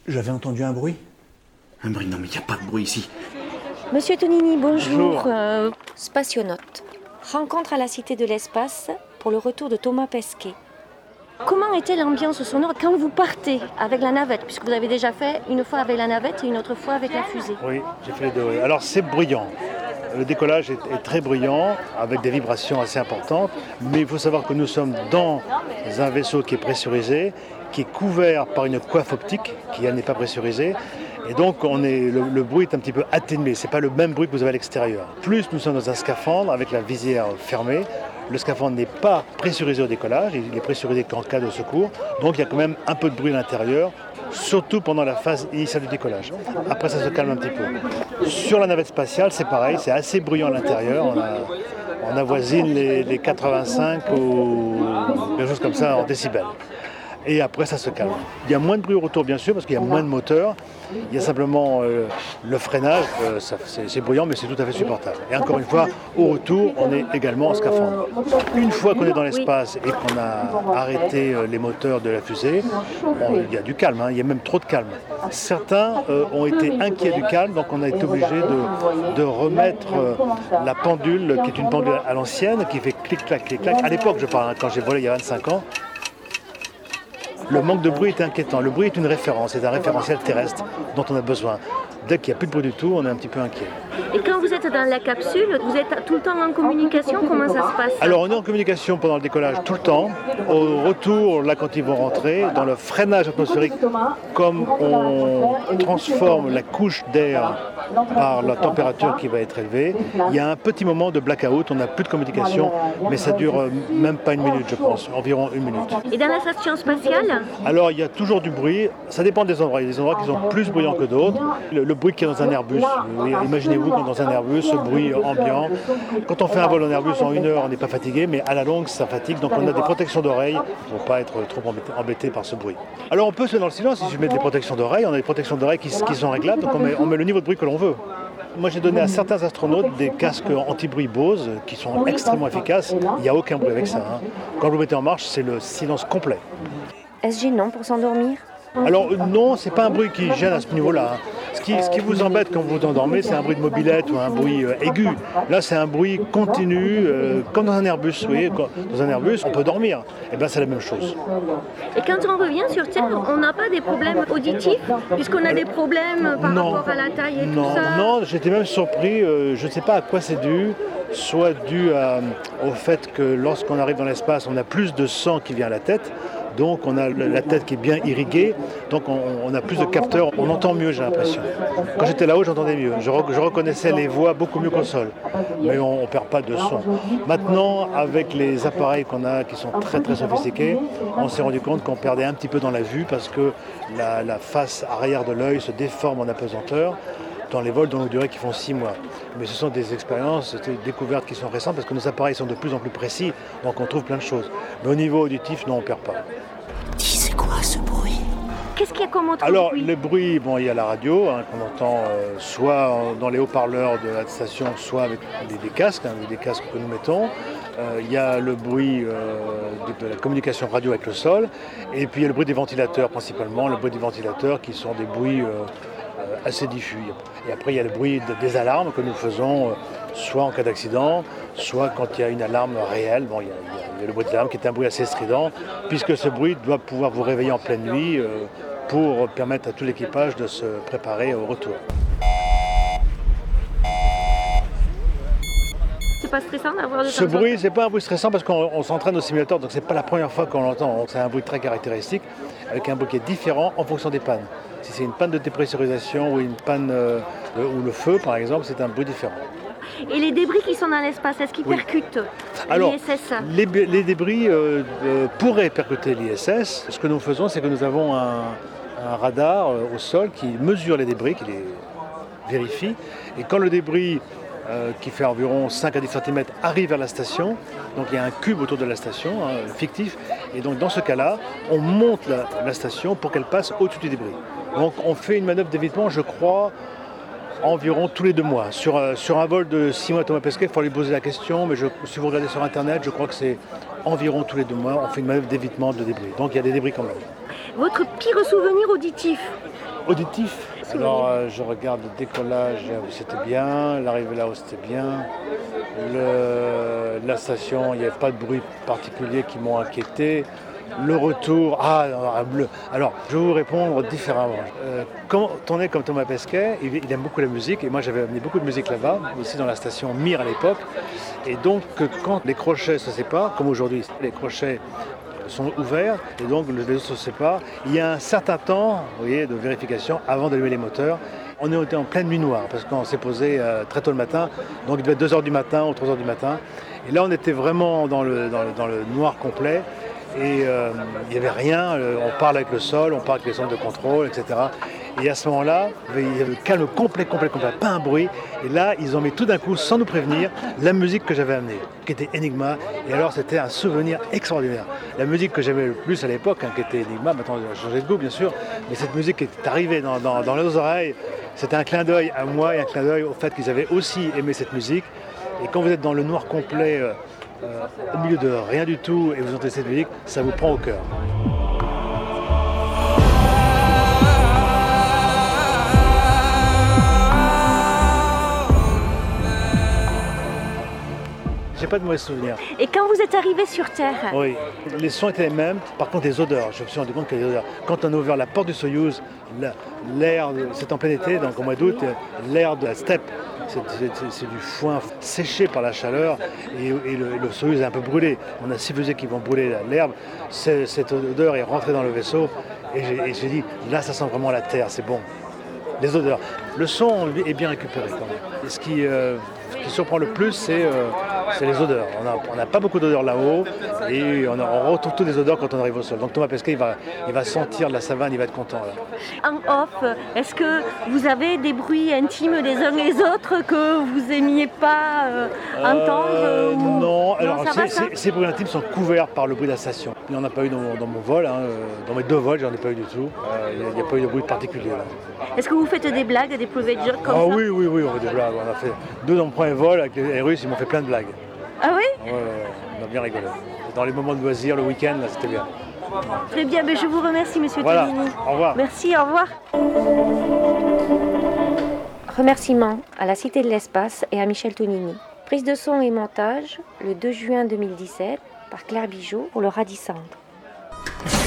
J'avais entendu un bruit. Un bruit? Non, mais il n'y a pas de bruit ici. Monsieur Tonini, bonjour. Spationaute. Rencontre à la Cité de l'Espace pour le retour de Thomas Pesquet. Comment était l'ambiance sonore quand vous partez avec la navette, puisque vous avez déjà fait une fois avec la navette et une autre fois avec la fusée? Oui, j'ai fait les deux. Oui. Alors c'est bruyant. Le décollage est très bruyant, avec des vibrations assez importantes, mais il faut savoir que nous sommes dans un vaisseau qui est pressurisé, qui est couvert par une coiffe optique qui elle n'est pas pressurisée, et donc le bruit est un petit peu atténué, ce n'est pas le même bruit que vous avez à l'extérieur. Plus nous sommes dans un scaphandre avec la visière fermée, le scaphandre n'est pas pressurisé au décollage, il est pressurisé qu'en cas de secours, donc il y a quand même un peu de bruit à l'intérieur, surtout pendant la phase initiale du décollage. Après ça se calme un petit peu. Sur la navette spatiale c'est pareil, c'est assez bruyant à l'intérieur, on avoisine les 85 ou quelque chose comme ça en décibels. Et après ça se calme. Il y a moins de bruit au retour bien sûr parce qu'il y a moins de moteurs. Il y a simplement le freinage, c'est bruyant mais c'est tout à fait supportable. Et encore une fois, au retour, on est également en scaphandre. Une fois qu'on est dans l'espace et qu'on a arrêté les moteurs de la fusée, il y a du calme, il y a même trop de calme. Certains ont été inquiets du calme, donc on a été obligé de remettre la pendule, qui est une pendule à l'ancienne, qui fait clic-clac, clic-clac. À l'époque, je parle, quand j'ai volé il y a 25 ans, le manque de bruit est inquiétant. Le bruit est une référence, c'est un référentiel terrestre dont on a besoin. Dès qu'il n'y a plus de bruit du tout, on est un petit peu inquiet. Et quand vous êtes dans la capsule, vous êtes tout le temps en communication, comment ça se passe? Alors on est en communication pendant le décollage tout le temps. Au retour, là quand ils vont rentrer, dans le freinage atmosphérique, comme on transforme la couche d'air par la température qui va être élevée, il y a un petit moment de blackout, on n'a plus de communication, mais ça dure même pas une minute je pense, environ une minute. Et dans la station spatiale? Alors il y a toujours du bruit, ça dépend des endroits, il y a des endroits qui sont plus bruyants que d'autres. Le bruit qu'il y a dans un Airbus, imaginez-vous quand dans un Airbus, ce bruit ambiant. Quand on fait un vol en Airbus en 1 heure, on n'est pas fatigué, mais à la longue ça fatigue, donc on a des protections d'oreilles pour ne pas être trop embêté par ce bruit. Alors on peut se mettre dans le silence, si je mets des protections d'oreilles, on a des protections d'oreilles qui sont réglables, donc on met le niveau de bruit que l'on veut. Moi j'ai donné à certains astronautes des casques anti-bruit Bose qui sont extrêmement efficaces, il n'y a aucun bruit avec ça. Quand vous mettez en marche, c'est le silence complet. Est-ce gênant pour s'endormir? Alors non, c'est pas un bruit qui gêne à ce niveau-là. Ce qui vous embête quand vous vous endormez, c'est un bruit de mobilette ou un bruit aigu. Là, c'est un bruit continu, comme dans un Airbus. Vous voyez, dans un Airbus, on peut dormir. Et bien, c'est la même chose. Et quand on revient sur Terre, on n'a pas des problèmes auditifs, puisqu'on a des problèmes par rapport à la taille et tout ça? Non, j'étais même surpris. Je ne sais pas à quoi c'est dû. Soit dû au fait que lorsqu'on arrive dans l'espace, on a plus de sang qui vient à la tête. Donc on a la tête qui est bien irriguée, donc on a plus de capteurs, on entend mieux j'ai l'impression. Quand j'étais là-haut j'entendais mieux, je reconnaissais les voix beaucoup mieux qu'au sol, mais on ne perd pas de son. Maintenant avec les appareils qu'on a qui sont très très sophistiqués, on s'est rendu compte qu'on perdait un petit peu dans la vue parce que la face arrière de l'œil se déforme en apesanteur dans les vols de longue durée qui font 6 mois. Mais ce sont des expériences, des découvertes qui sont récentes parce que nos appareils sont de plus en plus précis, donc on trouve plein de choses. Mais au niveau auditif, non, on ne perd pas. Dis, c'est quoi ce bruit? Qu'est-ce qu'il y a comme autre Alors, bruit? le bruit, il y a la radio qu'on entend soit dans les haut-parleurs de la station, soit avec des casques, des casques que nous mettons. Il y a le bruit de la communication radio avec le sol. Et puis il y a le bruit des ventilateurs principalement, le bruit des ventilateurs qui sont des bruits assez diffus. Et après il y a le bruit des alarmes que nous faisons soit en cas d'accident, soit quand il y a une alarme réelle. Il y a le bruit de l'alarme qui est un bruit assez strident, puisque ce bruit doit pouvoir vous réveiller en pleine nuit pour permettre à tout l'équipage de se préparer au retour. C'est pas stressant d'avoir de Ce bruit, c'est pas un bruit stressant parce qu'on s'entraîne au simulateur, donc c'est pas la première fois qu'on l'entend. C'est un bruit très caractéristique, avec un bruit qui est différent en fonction des pannes. Si c'est une panne de dépressurisation ou une panne ou le feu, par exemple, c'est un bruit différent. Et les débris qui sont dans l'espace, est-ce qu'ils percutent l'ISS? Les débris pourraient percuter l'ISS. Ce que nous faisons, c'est que nous avons un radar au sol qui mesure les débris, qui les vérifie. Et quand le débris qui fait environ 5 à 10 cm arrive vers la station, donc il y a un cube autour de la station, fictif, et donc dans ce cas-là, on monte la station pour qu'elle passe au-dessus du débris. Donc on fait une manœuvre d'évitement, je crois, environ tous les 2 mois. Sur un vol de 6 mois Thomas Pesquet, il faut lui poser la question, mais si vous regardez sur Internet, je crois que c'est environ tous les 2 mois, on fait une manœuvre d'évitement de débris. Donc il y a des débris quand même. Votre pire souvenir auditif? auditif. Alors je regarde le décollage, c'était bien, l'arrivée là-haut c'était bien. La station, il n'y avait pas de bruit particulier qui m'ont inquiété. Le retour, alors je vais vous répondre différemment. Quand on est comme Thomas Pesquet, il aime beaucoup la musique et moi j'avais amené beaucoup de musique là-bas, aussi dans la station Mir à l'époque. Et donc quand les crochets se séparent, comme aujourd'hui les crochets sont ouverts et donc le vaisseau se sépare, il y a un certain temps, vous voyez, de vérification avant d'allumer les moteurs. On était en pleine nuit noire parce qu'on s'est posé très tôt le matin, donc il devait être 2h du matin ou 3h du matin. Et là on était vraiment dans le noir complet. Et il n'y avait rien, on parle avec le sol, on parle avec les centres de contrôle, etc. Et à ce moment-là, il y avait le calme complet, pas un bruit. Et là, ils ont mis tout d'un coup, sans nous prévenir, la musique que j'avais amenée, qui était Enigma. Et alors, c'était un souvenir extraordinaire. La musique que j'aimais le plus à l'époque, qui était Enigma, maintenant j'ai changé de goût, bien sûr, mais cette musique qui est arrivée dans leurs oreilles, c'était un clin d'œil à moi et un clin d'œil au fait qu'ils avaient aussi aimé cette musique. Et quand vous êtes dans le noir complet, au milieu de rien du tout et vous entendez cette musique, ça vous prend au cœur. J'ai pas de mauvais souvenirs. Et quand vous êtes arrivé sur Terre? Oui, les sons étaient les mêmes, par contre les odeurs, je me suis rendu compte qu'il y a des odeurs. Quand on a ouvert la porte du Soyouz, l'air, c'est en plein été, donc au mois d'août, l'air de la steppe, c'est du foin séché par la chaleur et le Soyouz est un peu brûlé. On a 6 fusées qui vont brûler l'herbe, cette odeur est rentrée dans le vaisseau et j'ai dit, là ça sent vraiment la terre, c'est bon. Les odeurs. Le son est bien récupéré quand même. Et ce qui surprend le plus, c'est les odeurs. On n'a pas beaucoup d'odeurs là-haut et on retrouve toutes les odeurs quand on arrive au sol. Donc Thomas Pesquet, il va sentir la savane, il va être content là. En off, est-ce que vous avez des bruits intimes les uns les autres que vous aimiez pas entendre Non, alors ça va, ces bruits intimes sont couverts par le bruit de la station. Il n'y en a pas eu dans mon vol, dans mes 2 vols, j'en ai pas eu du tout. Il n'y a pas eu de bruit particulier là. Est-ce que vous faites des blagues, des private jokes comme ça? Oui, on fait des blagues. On a fait 2 dans mon premier vol avec les Russes, ils m'ont fait plein de blagues. Ah oui? Ouais, on a bien rigolé. Dans les moments de loisirs, le week-end, là, c'était bien. Très bien, mais je vous remercie, monsieur Voilà, Tonini. au revoir. Merci, au revoir. Remerciements à la Cité de l'Espace et à Michel Tonini. Prise de son et montage le 2 juin 2017 par Claire Bijoux pour le Radisson.